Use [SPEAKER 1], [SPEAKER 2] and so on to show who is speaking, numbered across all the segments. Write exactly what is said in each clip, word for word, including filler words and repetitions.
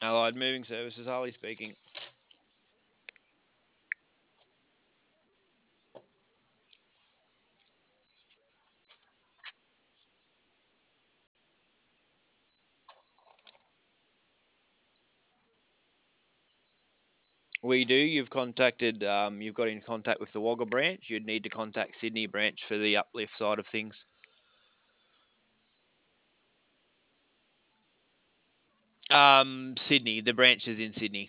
[SPEAKER 1] Allied Moving Services, Harley speaking. We do. You've contacted, um, you've got in contact with the Wagga branch. You'd need to contact Sydney branch for the uplift side of things. Um, Sydney, the branch is in Sydney.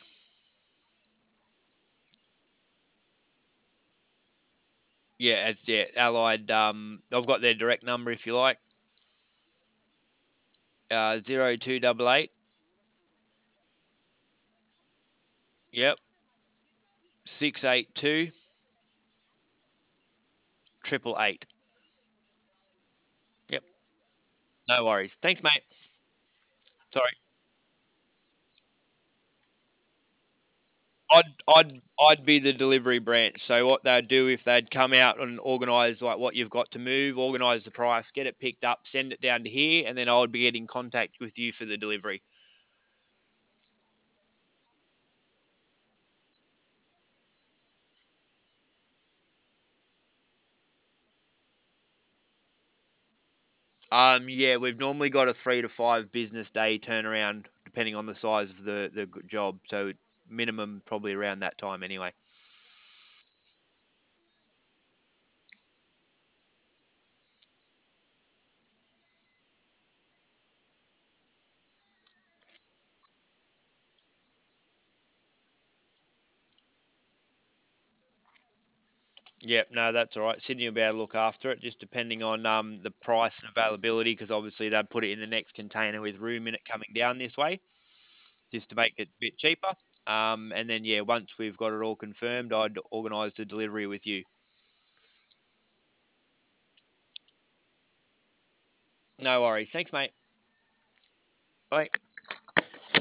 [SPEAKER 1] Yeah, it's yeah, Allied. Um, I've got their direct number if you like. Uh, zero two double eight. Yep, six eight two triple eight. Yep, no worries. Thanks, mate. Sorry. I'd I'd I'd be the delivery branch. So what they'd do if they'd come out and organise like what you've got to move, organise the price, get it picked up, send it down to here, and then I would be getting contact with you for the delivery. Um, yeah, we've normally got a three to five business day turnaround, depending on the size of the the g- job. So minimum probably around that time anyway. Yep, no, that's all right. Sydney will be able to look after it, just depending on um the price and availability, because obviously they'd put it in the next container with room in it coming down this way, just to make it a bit cheaper. Um, and then yeah, once we've got it all confirmed, I'd organise the delivery with you. No worries. Thanks, mate. Bye.